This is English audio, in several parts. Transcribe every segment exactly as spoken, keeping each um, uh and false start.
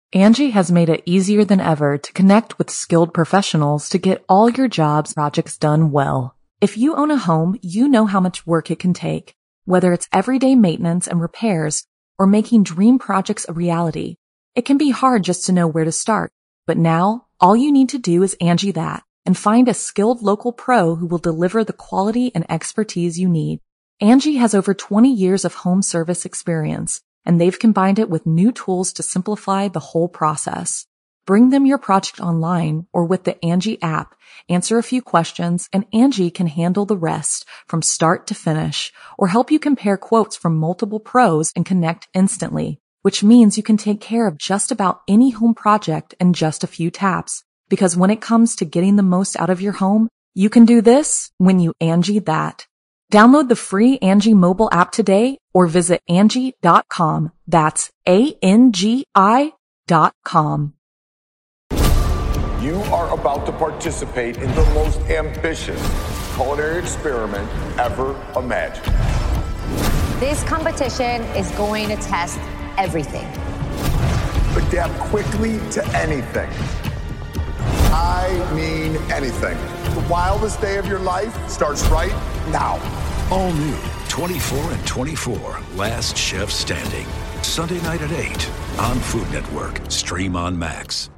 Angie has made it easier than ever to connect with skilled professionals to get all your jobs projects done well. If you own a home, you know how much work it can take, whether it's everyday maintenance and repairs or making dream projects a reality. It can be hard just to know where to start, but now all you need to do is Angie that and find a skilled local pro who will deliver the quality and expertise you need. Angie has over twenty years of home service experience, and they've combined it with new tools to simplify the whole process. Bring them your project online or with the Angie app, answer a few questions, and Angie can handle the rest from start to finish, or help you compare quotes from multiple pros and connect instantly, which means you can take care of just about any home project in just a few taps. Because when it comes to getting the most out of your home, you can do this when you Angie that. Download the free Angie mobile app today or visit Angie dot com. That's A N G I dot com. You are about to participate in the most ambitious culinary experiment ever imagined. This competition is going to test everything. Adapt quickly to anything. I mean anything. The wildest day of your life starts right now. All new twenty-four and twenty-four, Last Chef Standing. Sunday night at eight on Food Network. Stream on Max.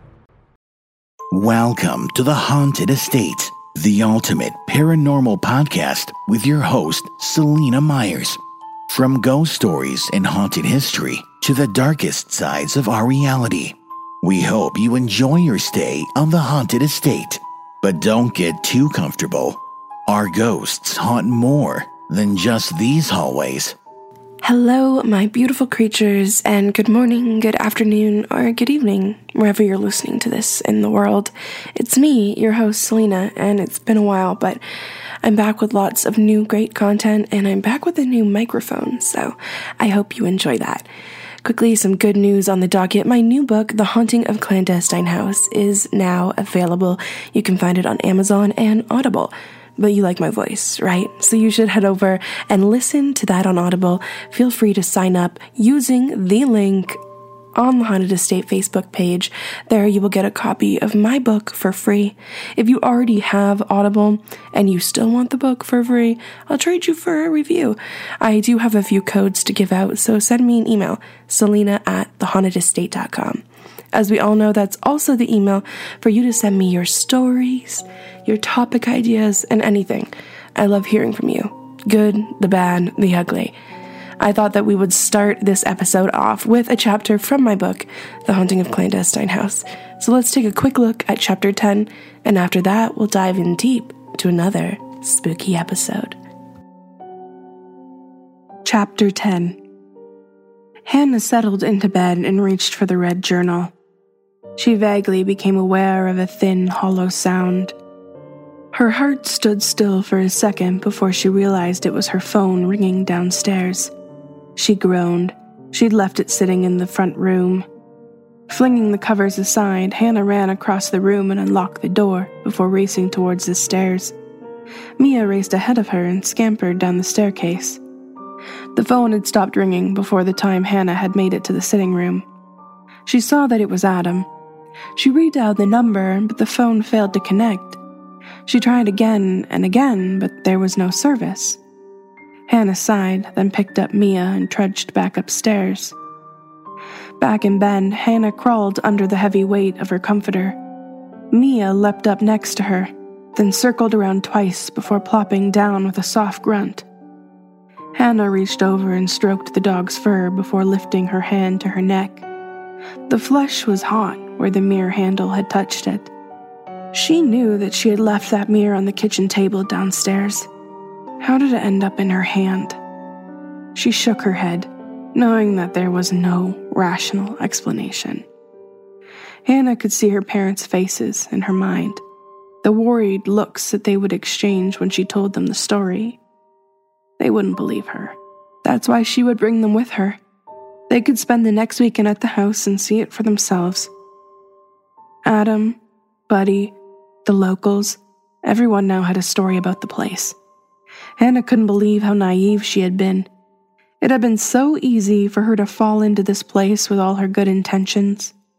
Welcome to The Haunted Estate, the ultimate paranormal podcast with your host, Selena Myers. From ghost stories and haunted history to the darkest sides of our reality, we hope you enjoy your stay on The Haunted Estate. But don't get too comfortable. Our ghosts haunt more than just these hallways. Hello, my beautiful creatures, and good morning, good afternoon, or good evening, wherever you're listening to this in the world. It's me, your host, Selena, and it's been a while, but I'm back with lots of new great content, and I'm back with a new microphone, so I hope you enjoy that. Quickly, some good news on the docket. My new book, The Haunting of Clandestine House, is now available. You can find it on Amazon and Audible. But you like my voice, right? So you should head over and listen to that on Audible. Feel free to sign up using the link on the Haunted Estate Facebook page. There you will get a copy of my book for free. If you already have Audible and you still want the book for free, I'll trade you for a review. I do have a few codes to give out, so send me an email, selena at the haunted estate dot com. As we all know, that's also the email for you to send me your stories, your topic ideas, and anything. I love hearing from you. Good, the bad, the ugly. I thought that we would start this episode off with a chapter from my book, The Haunting of Clandestine House. So let's take a quick look at chapter ten, and after that, we'll dive in deep to another spooky episode. Chapter ten. Hannah settled into bed and reached for the red journal. She vaguely became aware of a thin, hollow sound. Her heart stood still for a second before she realized it was her phone ringing downstairs. She groaned. She'd left it sitting in the front room. Flinging the covers aside, Hannah ran across the room and unlocked the door before racing towards the stairs. Mia raced ahead of her and scampered down the staircase. The phone had stopped ringing before the time Hannah had made it to the sitting room. She saw that it was Adam. She redialed the number, but the phone failed to connect. She tried again and again, but there was no service. Hannah sighed, then picked up Mia and trudged back upstairs. Back in bed, Hannah crawled under the heavy weight of her comforter. Mia leapt up next to her, then circled around twice before plopping down with a soft grunt. Hannah reached over and stroked the dog's fur before lifting her hand to her neck. The flesh was hot where the mirror handle had touched it. She knew that she had left that mirror on the kitchen table downstairs. How did it end up in her hand? She shook her head, knowing that there was no rational explanation. Hannah could see her parents' faces in her mind, the worried looks that they would exchange when she told them the story. They wouldn't believe her. That's why she would bring them with her. They could spend the next weekend at the house and see it for themselves. Adam, Buddy, the locals, everyone now had a story about the place. Hannah couldn't believe how naive she had been. It had been so easy for her to fall into this place with all her good intentions.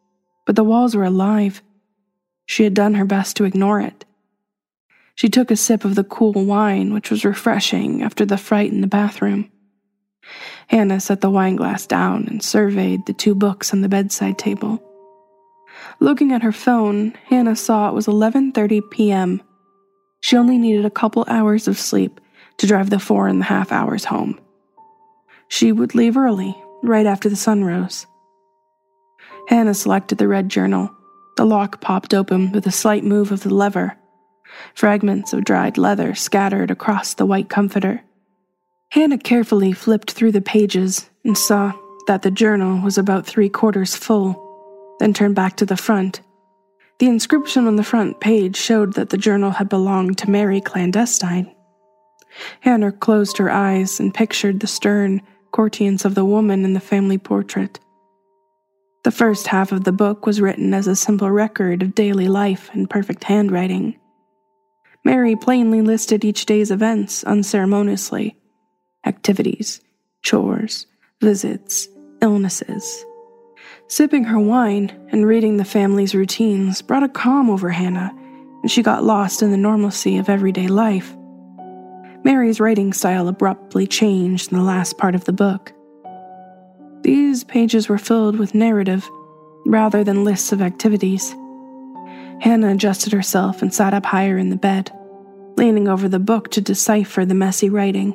but the walls were alive. She had done her best to ignore it. She took a sip of the cool wine, which was refreshing after the fright in the bathroom. Hannah set the wineglass down and surveyed the two books on the bedside table. Looking at her phone, Hannah saw it was eleven thirty p.m. She only needed a couple hours of sleep to drive the four and a half hours home. She would leave early, right after the sun rose. Hannah selected the red journal. The lock popped open with a slight move of the lever. Fragments of dried leather scattered across the white comforter. Hannah carefully flipped through the pages and saw that the journal was about three quarters full, then turned back to the front. The inscription on the front page showed that the journal had belonged to Mary Clandestine. Hannah closed her eyes and pictured the stern courteance of the woman in the family portrait. The first half of the book was written as a simple record of daily life in perfect handwriting. Mary plainly listed each day's events unceremoniously: activities, chores, visits, illnesses. Sipping her wine and reading the family's routines brought a calm over Hannah, and she got lost in the normalcy of everyday life. Mary's writing style abruptly changed in the last part of the book. These pages were filled with narrative, rather than lists of activities. Hannah adjusted herself and sat up higher in the bed, leaning over the book to decipher the messy writing.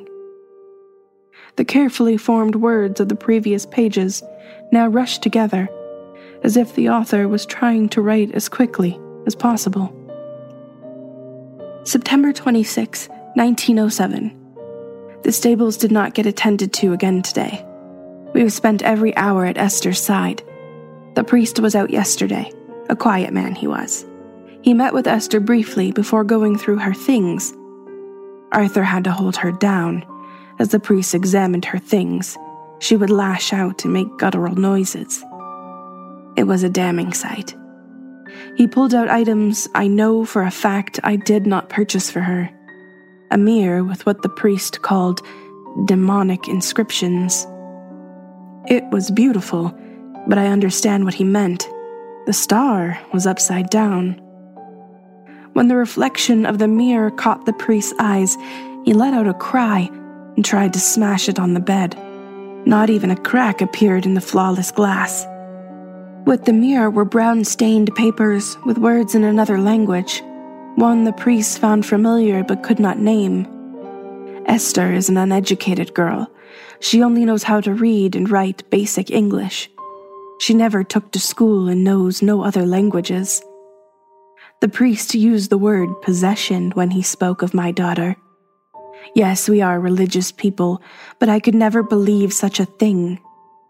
The carefully formed words of the previous pages now rushed together, as if the author was trying to write as quickly as possible. September twenty-sixth, nineteen oh seven. The stables did not get attended to again today. We have spent every hour at Esther's side. The priest was out yesterday, a quiet man he was. He met with Esther briefly before going through her things. Arthur had to hold her down. As the priest examined her things, she would lash out and make guttural noises. It was a damning sight. He pulled out items I know for a fact I did not purchase for her. A mirror with what the priest called demonic inscriptions. It was beautiful, but I understand what he meant. The star was upside down. When the reflection of the mirror caught the priest's eyes, he let out a cry and tried to smash it on the bed. Not even a crack appeared in the flawless glass. With the mirror were brown-stained papers with words in another language, one the priest found familiar but could not name. Esther is an uneducated girl. She only knows how to read and write basic English. She never took to school and knows no other languages. The priest used the word possession when he spoke of my daughter. Yes, we are religious people, but I could never believe such a thing.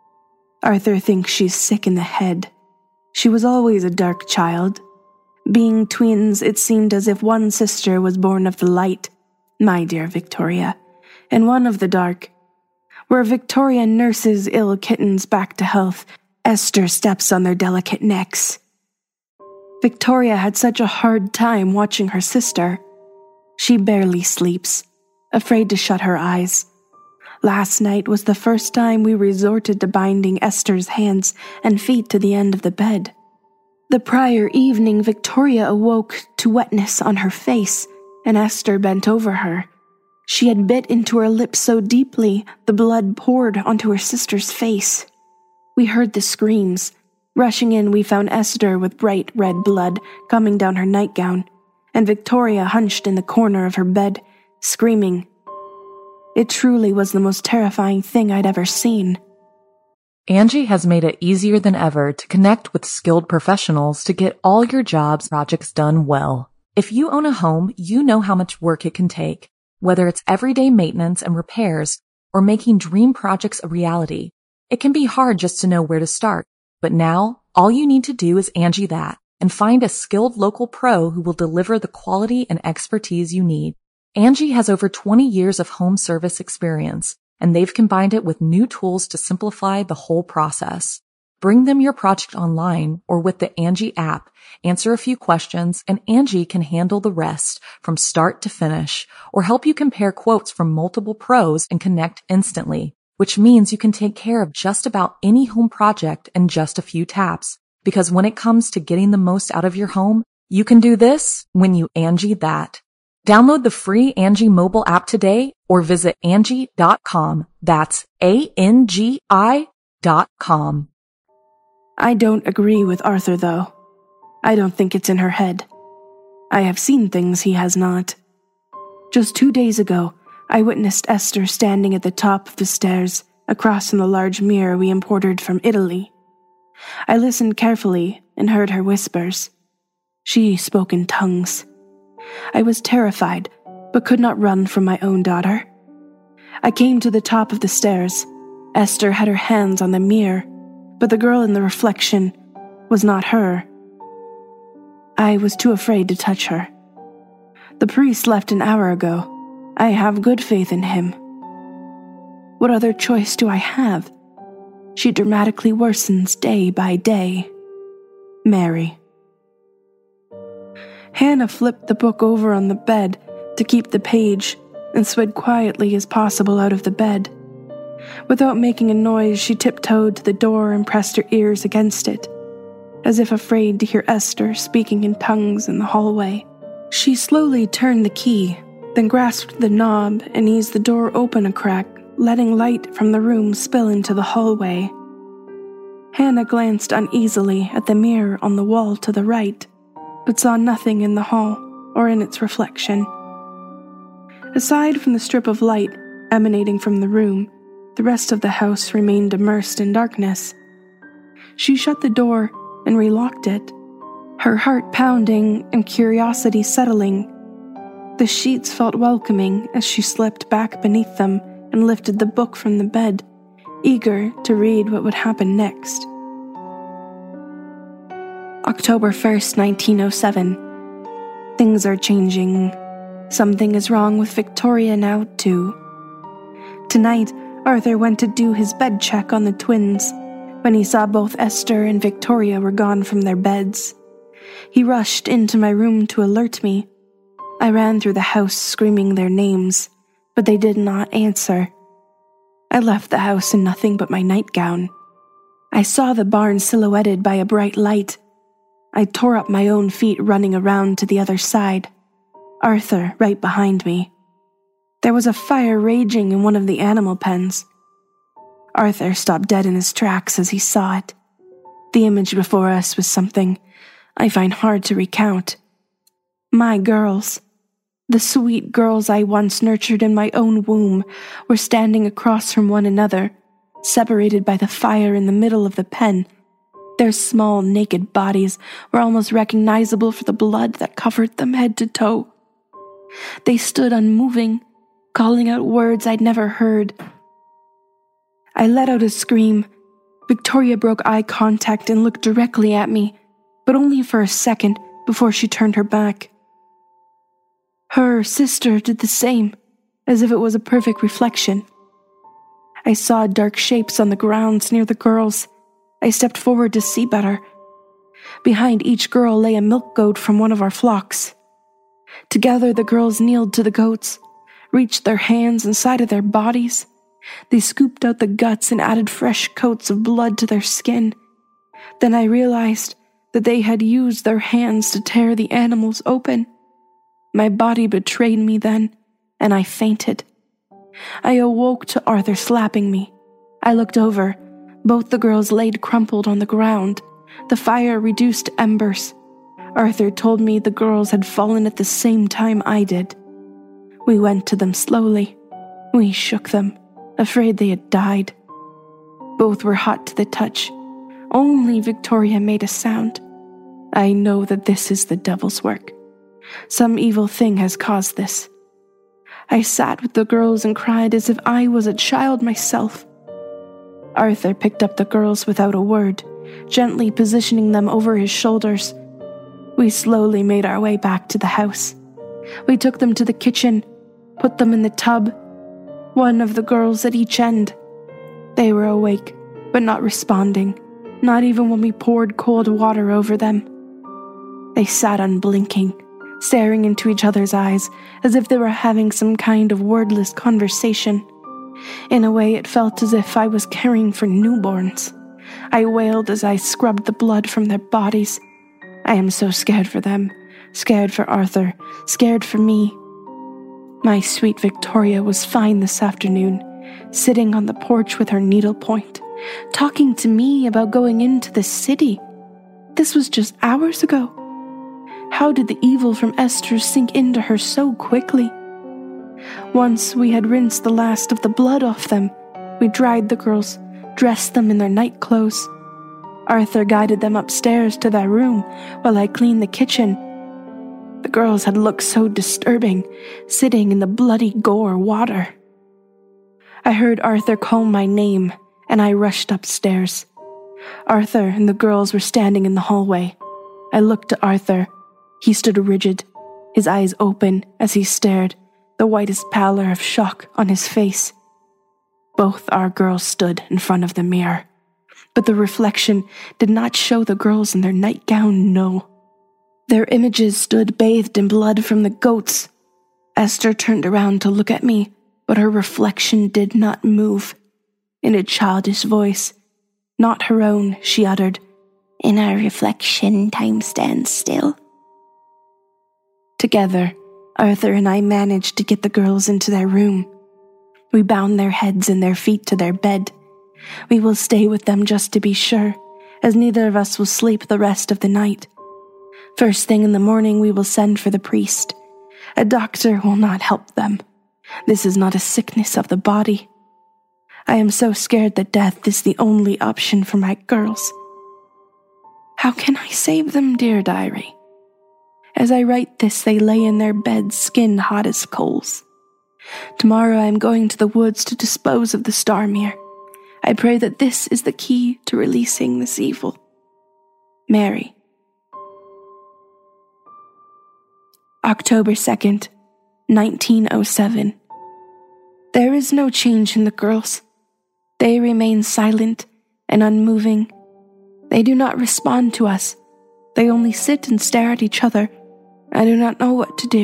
Arthur thinks she's sick in the head. She was always a dark child. Being twins, it seemed as if one sister was born of the light, my dear Victoria, and one of the dark. Where Victoria nurses ill kittens back to health, Esther steps on their delicate necks. Victoria had such a hard time watching her sister. She barely sleeps, afraid to shut her eyes. Last night was the first time we resorted to binding Esther's hands and feet to the end of the bed. The prior evening, Victoria awoke to wetness on her face, and Esther bent over her. She had bit into her lips so deeply, the blood poured onto her sister's face. We heard the screams. Rushing in, we found Esther with bright red blood coming down her nightgown, and Victoria hunched in the corner of her bed, screaming. It truly was the most terrifying thing I'd ever seen. Angie has made it easier than ever to connect with skilled professionals to get all your jobs projects done well. If you own a home, you know how much work it can take, whether it's everyday maintenance and repairs or making dream projects a reality. It can be hard just to know where to start, but now all you need to do is Angie that and find a skilled local pro who will deliver the quality and expertise you need. Angie has over twenty years of home service experience, and they've combined it with new tools to simplify the whole process. Bring them your project online or with the Angie app, answer a few questions, and Angie can handle the rest from start to finish or help you compare quotes from multiple pros and connect instantly, which means you can take care of just about any home project in just a few taps. Because when it comes to getting the most out of your home, you can do this when you Angie that. Download the free Angie mobile app today or visit Angie dot com. That's A N G I dot com. I don't agree with Arthur, though. I don't think it's in her head. I have seen things he has not. Just two days ago, I witnessed Esther standing at the top of the stairs, across from the large mirror we imported from Italy. I listened carefully and heard her whispers. She spoke in tongues. I was terrified, but could not run from my own daughter. I came to the top of the stairs. Esther had her hands on the mirror, but the girl in the reflection was not her. I was too afraid to touch her. The priest left an hour ago. I have good faith in him. What other choice do I have? She dramatically worsens day by day. Mary. Hannah flipped the book over on the bed to keep the page and slid quietly as possible out of the bed. Without making a noise, she tiptoed to the door and pressed her ears against it, as if afraid to hear Esther speaking in tongues in the hallway. She slowly turned the key, then grasped the knob and eased the door open a crack, letting light from the room spill into the hallway. Hannah glanced uneasily at the mirror on the wall to the right, but saw nothing in the hall or in its reflection. Aside from the strip of light emanating from the room, the rest of the house remained immersed in darkness. She shut the door and relocked it, her heart pounding and curiosity settling. The sheets felt welcoming as she slipped back beneath them and lifted the book from the bed, eager to read what would happen next. October first, nineteen oh seven. Things are changing. Something is wrong with Victoria now, too. Tonight, Arthur went to do his bed check on the twins. When he saw both Esther and Victoria were gone from their beds, he rushed into my room to alert me. I ran through the house screaming their names, but they did not answer. I left the house in nothing but my nightgown. I saw the barn silhouetted by a bright light. I tore up my own feet running around to the other side, Arthur right behind me. There was a fire raging in one of the animal pens. Arthur stopped dead in his tracks as he saw it. The image before us was something I find hard to recount. My girls, the sweet girls I once nurtured in my own womb, were standing across from one another, separated by the fire in the middle of the pen. Their small, naked bodies were almost recognizable for the blood that covered them head to toe. They stood unmoving, calling out words I'd never heard. I let out a scream. Victoria broke eye contact and looked directly at me, but only for a second before she turned her back. Her sister did the same, as if it was a perfect reflection. I saw dark shapes on the grounds near the girls. I stepped forward to see better. Behind each girl lay a milk goat from one of our flocks. Together the girls kneeled to the goats, reached their hands inside of their bodies. They scooped out the guts and added fresh coats of blood to their skin. Then I realized that they had used their hands to tear the animals open. My body betrayed me then, and I fainted. I awoke to Arthur slapping me. I looked over. Both the girls laid crumpled on the ground, the fire reduced to embers. Arthur told me the girls had fallen at the same time I did. We went to them slowly. We shook them, afraid they had died. Both were hot to the touch. Only Victoria made a sound. I know that this is the devil's work. Some evil thing has caused this. I sat with the girls and cried as if I was a child myself. Arthur picked up the girls without a word, gently positioning them over his shoulders. We slowly made our way back to the house. We took them to the kitchen, put them in the tub, one of the girls at each end. They were awake, but not responding, not even when we poured cold water over them. They sat unblinking, staring into each other's eyes as if they were having some kind of wordless conversation. In a way, it felt as if I was caring for newborns, I wailed as I scrubbed the blood from their bodies. I am so scared for them, scared for Arthur, scared for me. My sweet Victoria was fine this afternoon, sitting on the porch with her needlepoint, talking to me about going into the city. This was just hours ago. How did the evil from Esther sink into her so quickly? Once we had rinsed the last of the blood off them, we dried the girls, dressed them in their night clothes. Arthur guided them upstairs to their room while I cleaned the kitchen. The girls had looked so disturbing, sitting in the bloody gore water. I heard Arthur call my name, and I rushed upstairs. Arthur and the girls were standing in the hallway. I looked at Arthur. He stood rigid, his eyes open as he stared, the whitest pallor of shock on his face. Both our girls stood in front of the mirror, but the reflection did not show the girls in their nightgown, no. Their images stood bathed in blood from the goats. Esther turned around to look at me, but her reflection did not move. In a childish voice, not her own, she uttered, "In our reflection, time stands still." Together, Arthur and I managed to get the girls into their room. We bound their heads and their feet to their bed. We will stay with them just to be sure, as neither of us will sleep the rest of the night. First thing in the morning, we will send for the priest. A doctor will not help them. This is not a sickness of the body. I am so scared that death is the only option for my girls. How can I save them, dear diary? As I write this, they lay in their beds, skin hot as coals. Tomorrow I am going to the woods to dispose of the Starmere. I pray that this is the key to releasing this evil. Mary. October second, nineteen oh seven. There is no change in the girls. They remain silent and unmoving. They do not respond to us. They only sit and stare at each other. I do not know what to do.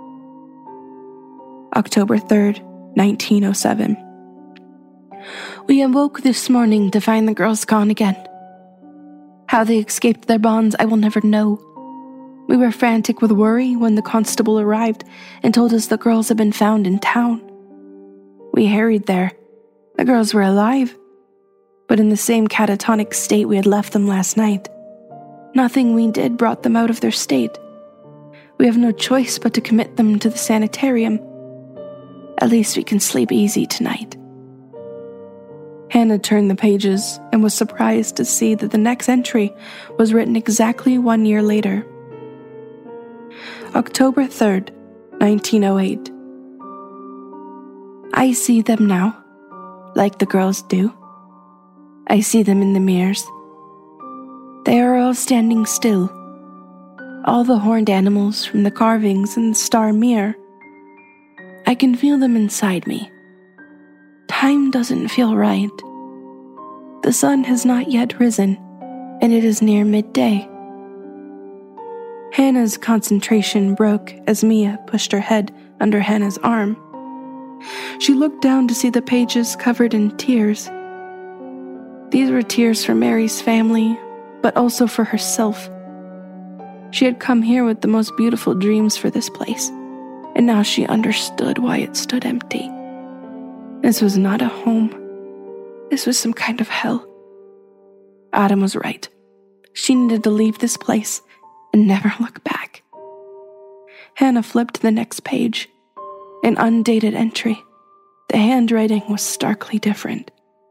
October third, nineteen oh seven. We awoke this morning to find the girls gone again. How they escaped their bonds, I will never know. We were frantic with worry when the constable arrived and told us the girls had been found in town. We hurried there. The girls were alive, but in the same catatonic state we had left them last night. Nothing we did brought them out of their state. We have no choice but to commit them to the sanitarium. At least we can sleep easy tonight. Hannah turned the pages and was surprised to see that the next entry was written exactly one year later. October third, nineteen oh eight. I see them now, like the girls do. I see them in the mirrors. They are all standing still. All the horned animals from the carvings in the Starmere. I can feel them inside me. Time doesn't feel right. The sun has not yet risen, and it is near midday. Hannah's concentration broke as Mia pushed her head under Hannah's arm. She looked down to see the pages covered in tears. These were tears for Mary's family, but also for herself. She had come here with the most beautiful dreams for this place, and now she understood why it stood empty. This was not a home. This was some kind of hell. Adam was right. She needed to leave this place and never look back. Hannah flipped to the next page. An undated entry. The handwriting was starkly different.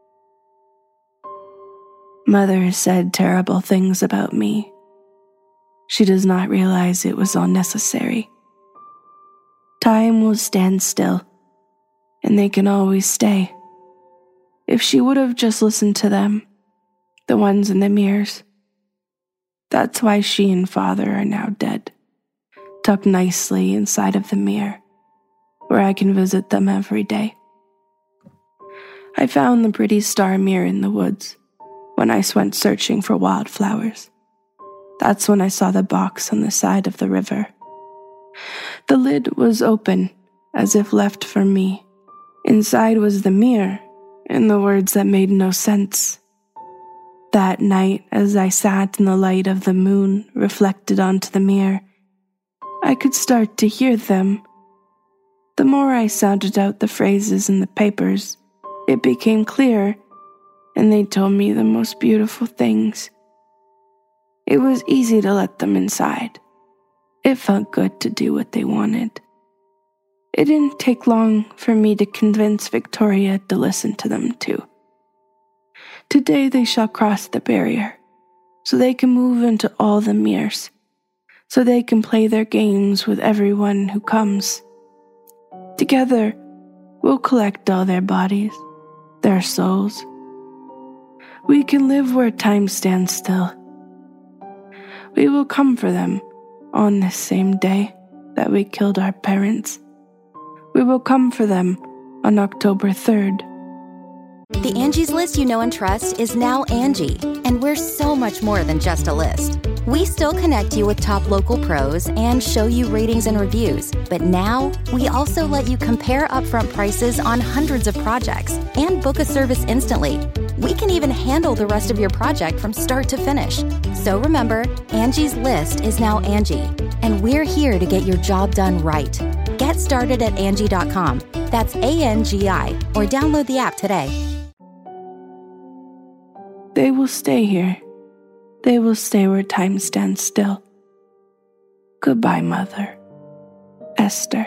Mother said terrible things about me. She does not realize it was all necessary. Time will stand still, and they can always stay. If she would have just listened to them, the ones in the mirrors. That's why she and Father are now dead, tucked nicely inside of the mirror, where I can visit them every day. I found the pretty Starmere in the woods when I went searching for wildflowers. That's when I saw the box on the side of the river. The lid was open, as if left for me. Inside was the mirror, and the words that made no sense. That night, as I sat in the light of the moon reflected onto the mirror, I could start to hear them. The more I sounded out the phrases in the papers, it became clearer, and they told me the most beautiful things. It was easy to let them inside. It felt good to do what they wanted. It didn't take long for me to convince Victoria to listen to them too. Today they shall cross the barrier, so they can move into all the mirrors, so they can play their games with everyone who comes. Together, we'll collect all their bodies, their souls. We can live where time stands still. We will come for them on this same day that we killed our parents. We will come for them on October third. The Angie's List you know and trust is now Angie, and we're so much more than just a list. We still connect you with top local pros and show you ratings and reviews, but now we also let you compare upfront prices on hundreds of projects and book a service instantly. We can even handle the rest of your project from start to finish. So remember, Angie's List is now Angie, and we're here to get your job done right. Get started at Angie dot com. That's A N G I, or download the app today. They will stay here. They will stay where time stands still. Goodbye, Mother. Esther.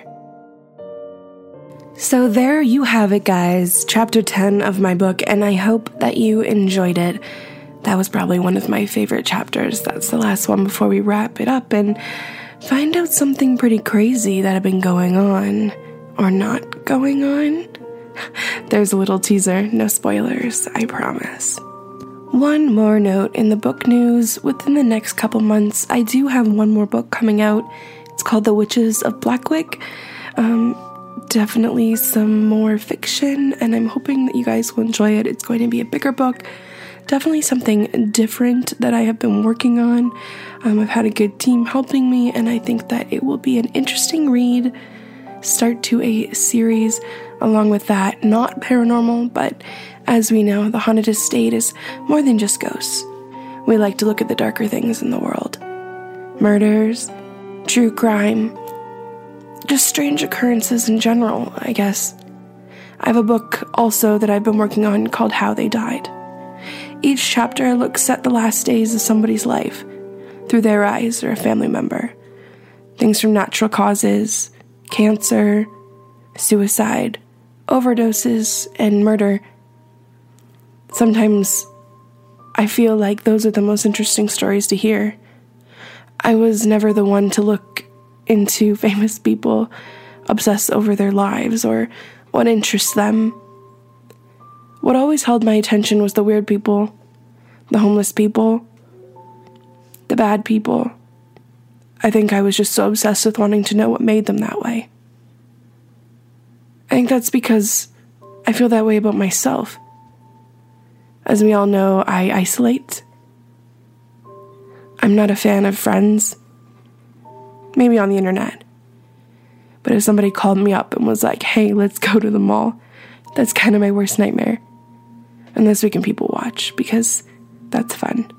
So there you have it, guys. Chapter ten of my book, and I hope that you enjoyed it. That was probably one of my favorite chapters. That's the last one before we wrap it up and find out something pretty crazy that had been going on, or not going on. There's a little teaser, no spoilers, I promise. One more note in the book news. Within the next couple months, I do have one more book coming out. It's called The Witches of Blackwick. Um, definitely some more fiction, and I'm hoping that you guys will enjoy it. It's going to be a bigger book. Definitely something different that I have been working on. Um, I've had a good team helping me, and I think that it will be an interesting read. Start to a series along with that. Not paranormal, but as we know, the Haunted Estate is more than just ghosts. We like to look at the darker things in the world. Murders, true crime, just strange occurrences in general, I guess. I have a book also that I've been working on called How They Died. Each chapter looks at the last days of somebody's life through their eyes or a family member. Things from natural causes, cancer, suicide, overdoses, and murder. Sometimes I feel like those are the most interesting stories to hear. I was never the one to look into famous people, obsess over their lives or what interests them. What always held my attention was the weird people, the homeless people, the bad people. I think I was just so obsessed with wanting to know what made them that way. I think that's because I feel that way about myself. As we all know, I isolate. I'm not a fan of friends. Maybe on the internet. But if somebody called me up and was like, hey, let's go to the mall, that's kind of my worst nightmare. Unless we can people watch, because that's fun.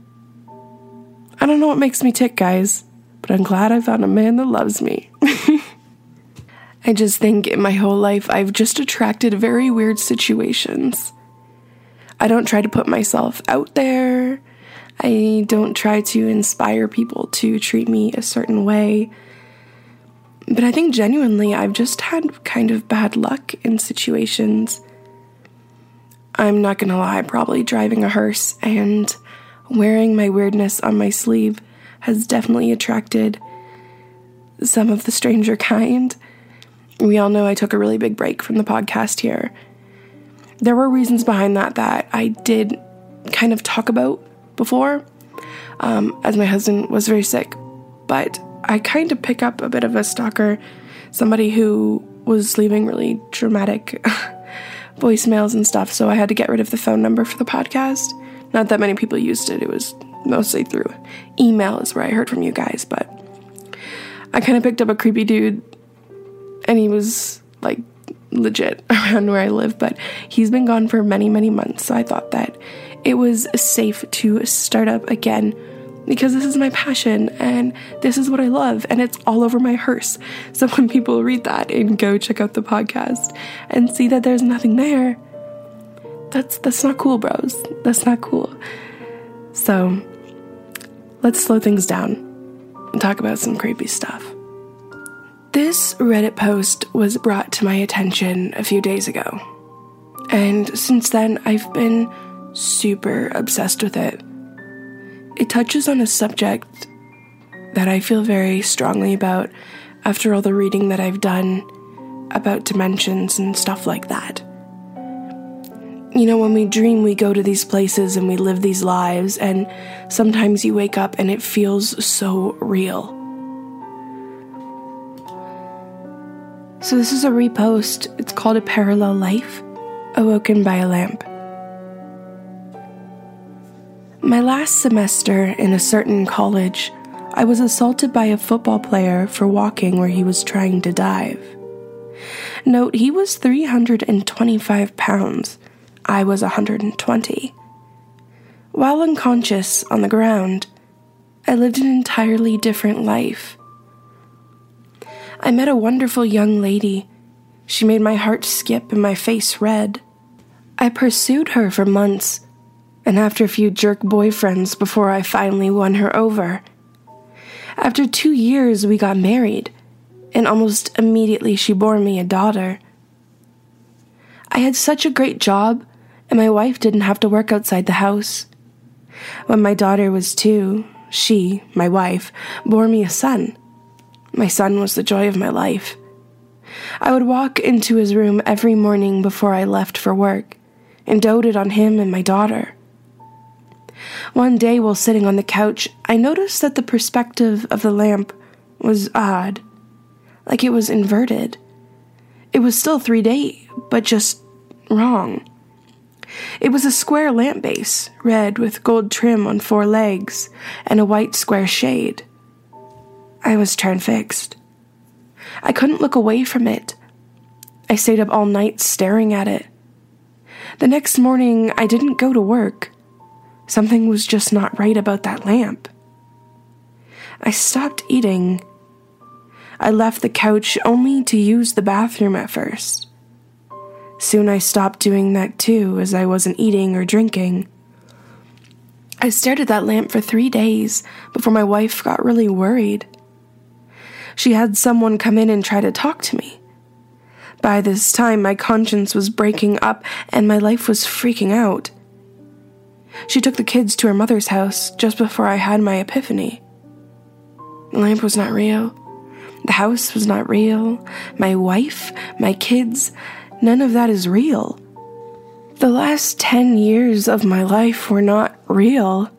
I don't know what makes me tick, guys, but I'm glad I found a man that loves me. I just think in my whole life, I've just attracted very weird situations. I don't try to put myself out there. I don't try to inspire people to treat me a certain way. But I think genuinely I've just had kind of bad luck in situations. I'm not gonna lie, probably driving a hearse and wearing my weirdness on my sleeve has definitely attracted some of the stranger kind. We all know I took a really big break from the podcast here. There were reasons behind that that I did kind of talk about before, um, as my husband was very sick. But I kind of pick up a bit of a stalker, somebody who was leaving really dramatic voicemails and stuff, so I had to get rid of the phone number for the podcast. Not that many people used it. It was mostly through email is where I heard from you guys, but I kind of picked up a creepy dude, and he was, like, legit around where I live, but he's been gone for many, many months, so I thought that it was safe to start up again, because this is my passion and this is what I love, and it's all over my hearse. So when people read that and go check out the podcast and see that there's nothing there, that's that's not cool, bros. That's not cool. So let's slow things down and talk about some creepy stuff. This Reddit post was brought to my attention a few days ago, and since then I've been super obsessed with it. It touches on a subject that I feel very strongly about after all the reading that I've done about dimensions and stuff like that. You know, when we dream, we go to these places and we live these lives, and sometimes you wake up and it feels so real. So this is a repost. It's called A Parallel Life, Awoken by a Lamp. My last semester in a certain college, I was assaulted by a football player for walking where he was trying to dive. Note, he was three hundred twenty-five pounds. I was one hundred twenty. While unconscious on the ground, I lived an entirely different life. I met a wonderful young lady. She made my heart skip and my face red. I pursued her for months, and after a few jerk boyfriends before I finally won her over. After two years, we got married, and almost immediately she bore me a daughter. I had such a great job, and my wife didn't have to work outside the house. When my daughter was two, she, my wife, bore me a son. My son was the joy of my life. I would walk into his room every morning before I left for work, and doted on him and my daughter. One day, while sitting on the couch, I noticed that the perspective of the lamp was odd, like it was inverted. It was still three D, but just wrong. It was a square lamp base, red with gold trim on four legs, and a white square shade. I was transfixed. I couldn't look away from it. I stayed up all night staring at it. The next morning, I didn't go to work. Something was just not right about that lamp. I stopped eating. I left the couch only to use the bathroom at first. Soon I stopped doing that too, as I wasn't eating or drinking. I stared at that lamp for three days before my wife got really worried. She had someone come in and try to talk to me. By this time, my conscience was breaking up and my life was freaking out. She took the kids to her mother's house just before I had my epiphany. The lamp was not real. The house was not real. My wife, my kids, none of that is real. The last ten years of my life were not real.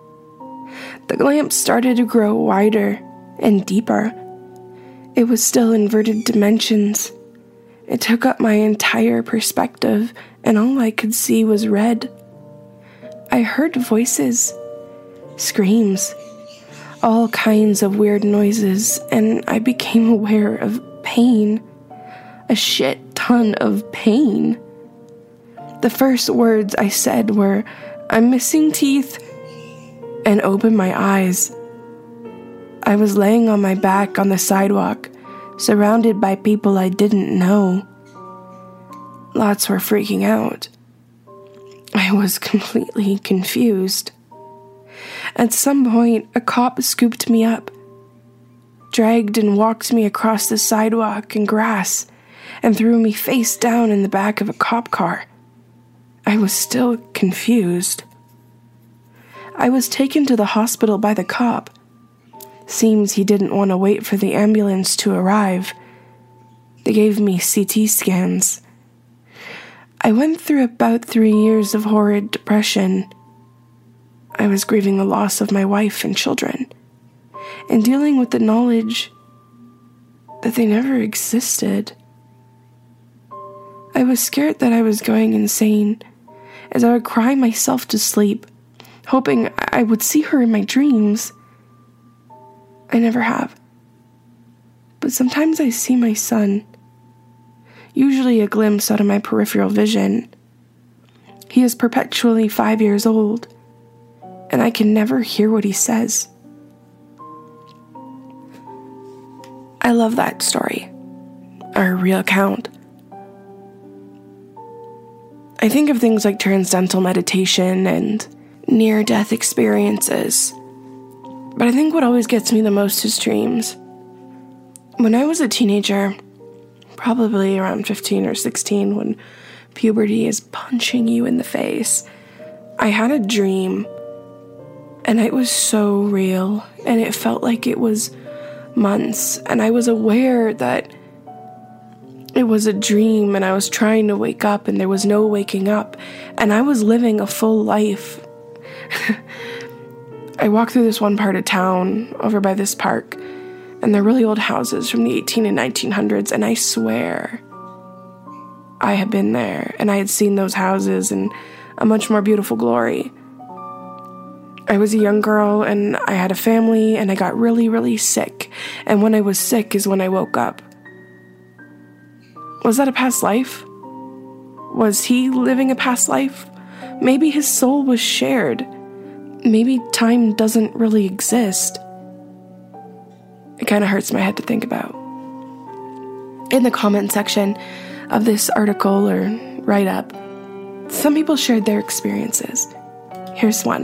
The lamp started to grow wider and deeper. It was still inverted dimensions. It took up my entire perspective, and all I could see was red. I heard voices, screams, all kinds of weird noises, and I became aware of pain. A shit ton of pain. The first words I said were, "I'm missing teeth," and opened my eyes. I was laying on my back on the sidewalk, surrounded by people I didn't know. Lots were freaking out. I was completely confused. At some point, a cop scooped me up, dragged and walked me across the sidewalk and grass, and threw me face down in the back of a cop car. I was still confused. I was taken to the hospital by the cop. Seems he didn't want to wait for the ambulance to arrive. They gave me C T scans. I went through about three years of horrid depression. I was grieving the loss of my wife and children, and dealing with the knowledge that they never existed. I was scared that I was going insane, as I would cry myself to sleep, hoping I would see her in my dreams. I never have. But sometimes I see my son, usually a glimpse out of my peripheral vision. He is perpetually five years old, and I can never hear what he says. I love that story, our real account. I think of things like transcendental meditation and near-death experiences, but I think what always gets me the most is dreams. When I was a teenager, probably around fifteen or sixteen, when puberty is punching you in the face, I had a dream, and it was so real, and it felt like it was months, and I was aware that it was a dream, and I was trying to wake up, and there was no waking up, and I was living a full life. I walked through this one part of town, over by this park, and they're really old houses from the eighteen and nineteen hundreds, and I swear I had been there, and I had seen those houses in a much more beautiful glory. I was a young girl, and I had a family, and I got really, really sick, and when I was sick is when I woke up. Was that a past life? Was he living a past life? Maybe his soul was shared. Maybe time doesn't really exist. It kind of hurts my head to think about. In the comment section of this article or write-up, some people shared their experiences. Here's one.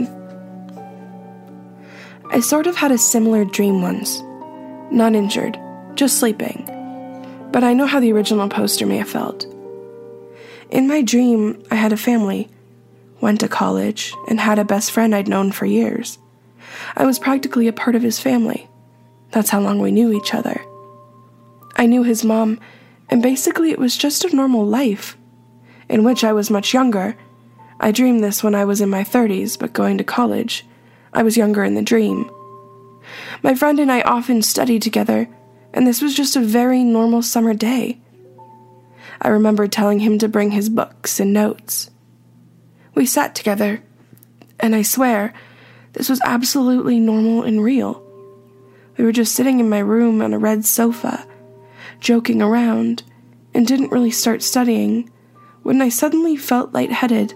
I sort of had a similar dream once. Not injured, just sleeping. But I know how the original poster may have felt. In my dream, I had a family, went to college, and had a best friend I'd known for years. I was practically a part of his family. That's how long we knew each other. I knew his mom, and basically it was just a normal life, in which I was much younger. I dreamed this when I was in my thirties, but going to college, I was younger in the dream. My friend and I often studied together, and this was just a very normal summer day. I remember telling him to bring his books and notes. We sat together, and I swear, this was absolutely normal and real. We were just sitting in my room on a red sofa, joking around, and didn't really start studying, when I suddenly felt lightheaded.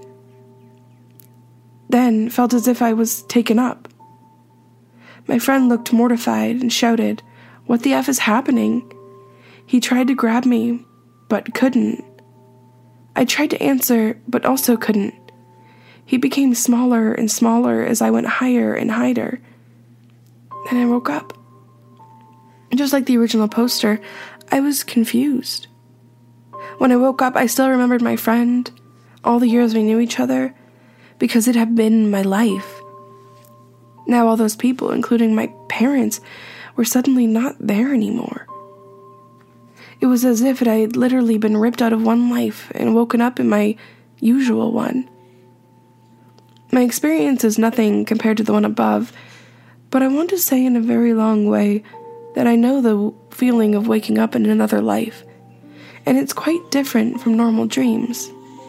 Then felt as if I was taken up. My friend looked mortified and shouted, "What the F is happening?" He tried to grab me, but couldn't. I tried to answer, but also couldn't. He became smaller and smaller as I went higher and higher. Then I woke up. Just like the original poster, I was confused. When I woke up, I still remembered my friend, all the years we knew each other, because it had been my life. Now all those people, including my parents, were suddenly not there anymore. It was as if it had literally been ripped out of one life and woken up in my usual one. My experience is nothing compared to the one above, but I want to say in a very long way that I know the feeling of waking up in another life, and it's quite different from normal dreams.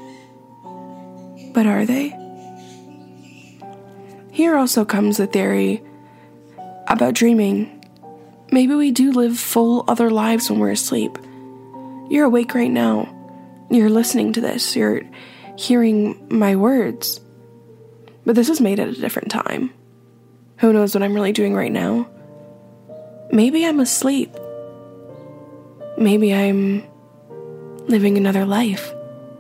But are they? Here also comes the theory about dreaming. Maybe we do live full other lives when we're asleep. You're awake right now. You're listening to this. You're hearing my words. But this was made at a different time. Who knows what I'm really doing right now? Maybe I'm asleep. Maybe I'm living another life.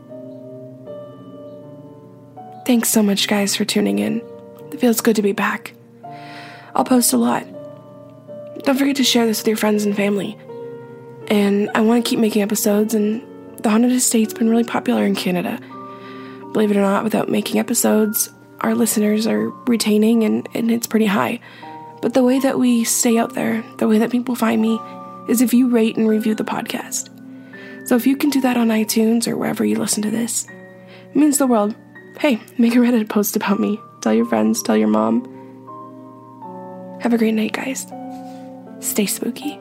Thanks so much, guys, for tuning in. It feels good to be back. I'll post a lot. Don't forget to share this with your friends and family. And I want to keep making episodes, and The Haunted Estate's been really popular in Canada. Believe it or not, without making episodes, our listeners are retaining, and, and it's pretty high. But the way that we stay out there, the way that people find me, is if you rate and review the podcast. So if you can do that on iTunes or wherever you listen to this, it means the world. Hey, make a Reddit post about me. Tell your friends, tell your mom. Have a great night, guys. Stay spooky.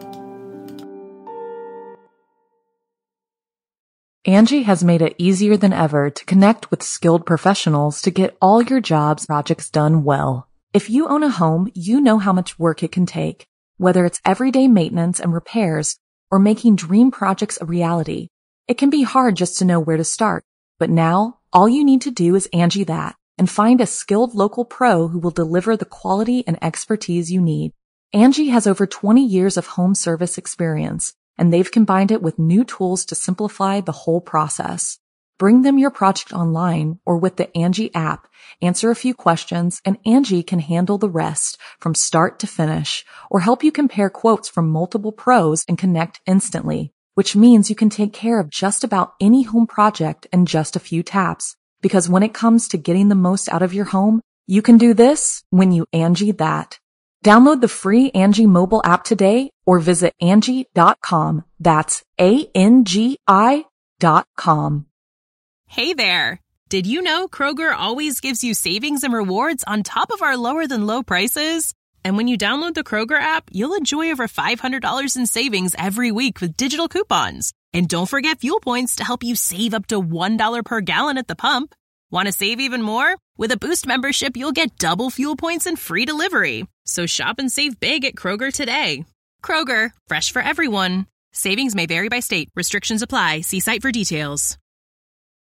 Angie has made it easier than ever to connect with skilled professionals to get all your jobs projects done well. If you own a home, you know how much work it can take, whether it's everyday maintenance and repairs or making dream projects a reality. It can be hard just to know where to start, But now, all you need to do is Angie that and find a skilled local pro who will deliver the quality and expertise you need. Angie has over twenty years of home service experience, and they've combined it with new tools to simplify the whole process. Bring them your project online or with the Angie app, answer a few questions, and Angie can handle the rest from start to finish, or help you compare quotes from multiple pros and connect instantly, which means you can take care of just about any home project in just a few taps. Because when it comes to getting the most out of your home, you can do this when you Angie that. Download the free Angie mobile app today or visit Angie dot com. That's A N G I dot com. Hey there! Did you know Kroger always gives you savings and rewards on top of our lower than low prices? And when you download the Kroger app, you'll enjoy over five hundred dollars in savings every week with digital coupons. And don't forget fuel points to help you save up to one dollar per gallon at the pump. Want to save even more? With a Boost membership, you'll get double fuel points and free delivery. So shop and save big at Kroger today. Kroger, fresh for everyone. Savings may vary by state. Restrictions apply. See site for details.